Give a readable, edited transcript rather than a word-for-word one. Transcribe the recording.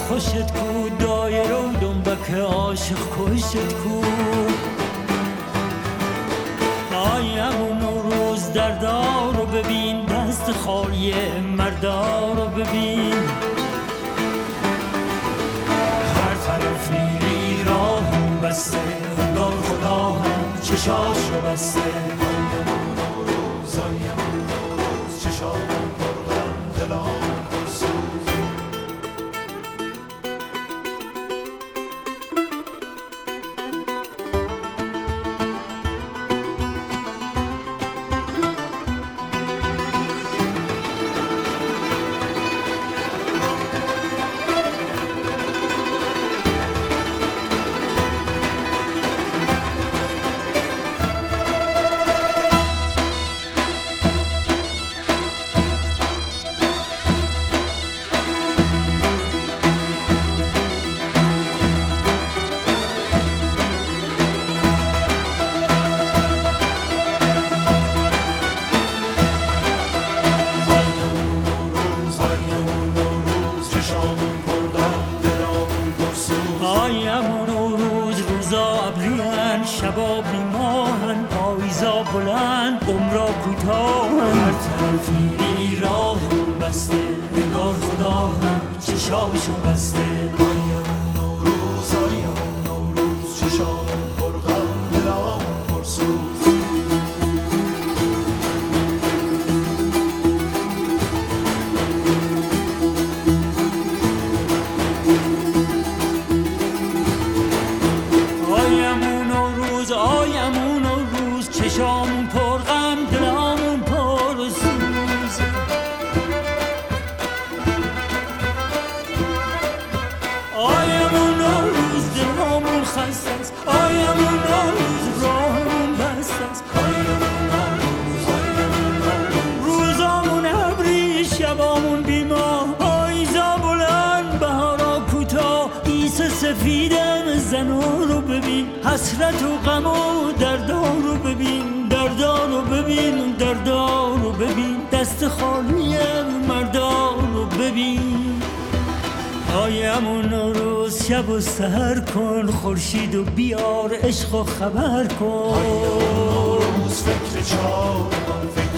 خوشت کو دایر و دنبک عاشق کشت کو آیم روز دردار رو ببین دست خالی مردار رو ببین هر طرف میری راهم بسته انگار خدا هم چشاش رو بسته شبا بیماهن پاییزا بلند عمرا کوتاهن هر طرفی میری راهم بسته انگار خدا هم چشاشو بسته آیم نوروز چشامون پرغم دلامون پرسوز چشامون پر غم دلامون پر سوز آیمون نوروز دلامون خسته است آیمون نوروز راهمون بسته است آیمون نوروز روزامون ابری شبامون بیما پاییزا بلند بهارا کوتاه عیسی سفیدم زنان رو ببین حسرت و غم و دردان رو ببین دردان رو ببین دردان رو ببین دست خالی مردان رو ببین آیمون روز شب و سحر کن خورشید و بیار عشق و خبر کن آیمون روز فکر چار